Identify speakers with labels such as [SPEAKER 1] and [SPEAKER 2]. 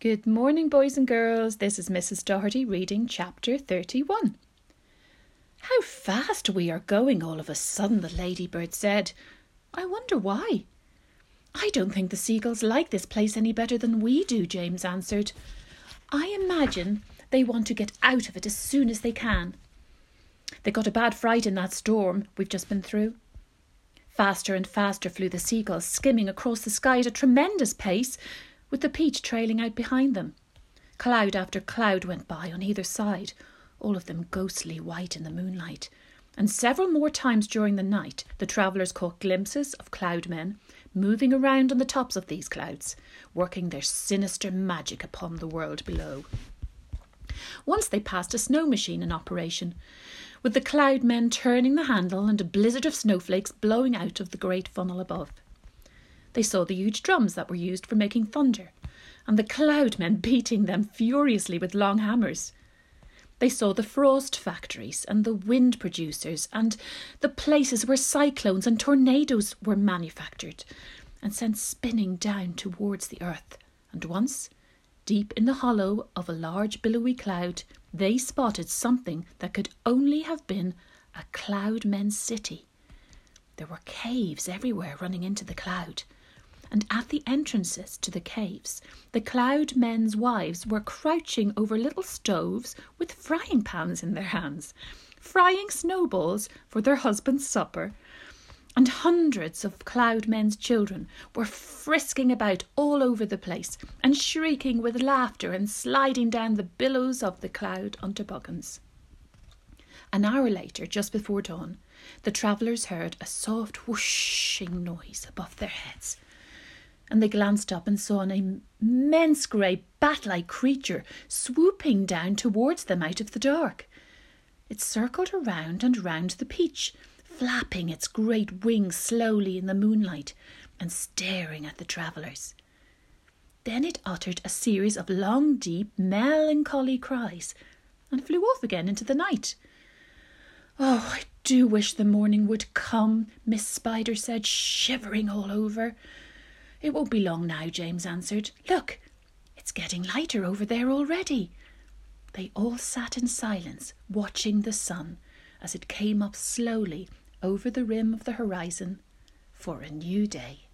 [SPEAKER 1] Good morning, boys and girls. This is Mrs. Doherty reading chapter 31. How fast we are going all of a sudden, the ladybird said. I wonder why. I don't think the seagulls like this place any better than we do, James answered. I imagine they want to get out of it as soon as they can. They got a bad fright in that storm we've just been through. Faster and faster flew the seagulls, skimming across the sky at a tremendous pace, with the peach trailing out behind them. Cloud after cloud went by on either side, all of them ghostly white in the moonlight, and several more times during the night the travellers caught glimpses of cloudmen moving around on the tops of these clouds, working their sinister magic upon the world below. Once they passed a snow machine in operation, with the cloudmen turning the handle and a blizzard of snowflakes blowing out of the great funnel above. They saw the huge drums that were used for making thunder, and the cloudmen beating them furiously with long hammers. They saw the frost factories and the wind producers and the places where cyclones and tornadoes were manufactured and sent spinning down towards the earth. And once, deep in the hollow of a large billowy cloud, they spotted something that could only have been a cloudmen's city. There were caves everywhere running into the cloud, and at the entrances to the caves, the cloudmen's wives were crouching over little stoves with frying pans in their hands, frying snowballs for their husband's supper, and hundreds of cloudmen's children were frisking about all over the place and shrieking with laughter and sliding down the billows of the cloud on toboggans. An hour later, just before dawn, the travellers heard a soft whooshing noise above their heads, and they glanced up and saw an immense grey bat-like creature swooping down towards them out of the dark. It circled around and round the peach, flapping its great wings slowly in the moonlight and staring at the travellers. Then it uttered a series of long, deep, melancholy cries and flew off again into the night. "Oh, I do wish the morning would come," Miss Spider said, shivering all over. "It won't be long now," James answered. "Look, it's getting lighter over there already." They all sat in silence, watching the sun as it came up slowly over the rim of the horizon for a new day.